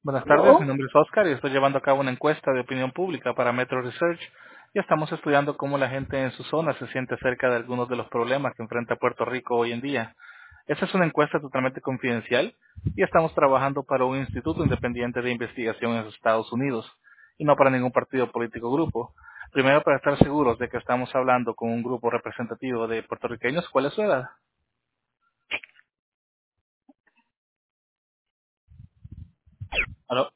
Buenas tardes, mi ¿Aló? nombre es Oscar y estoy llevando a cabo una encuesta de opinión pública para Metro Research y estamos estudiando cómo la gente en su zona se siente acerca de algunos de los problemas que enfrenta Puerto Rico hoy en día. Esta es una encuesta totalmente confidencial y estamos trabajando para un instituto independiente de investigación en los Estados Unidos y no para ningún partido político o grupo. Primero, para estar seguros de que estamos hablando con un grupo representativo de puertorriqueños, ¿cuál es su edad? ¿Aló?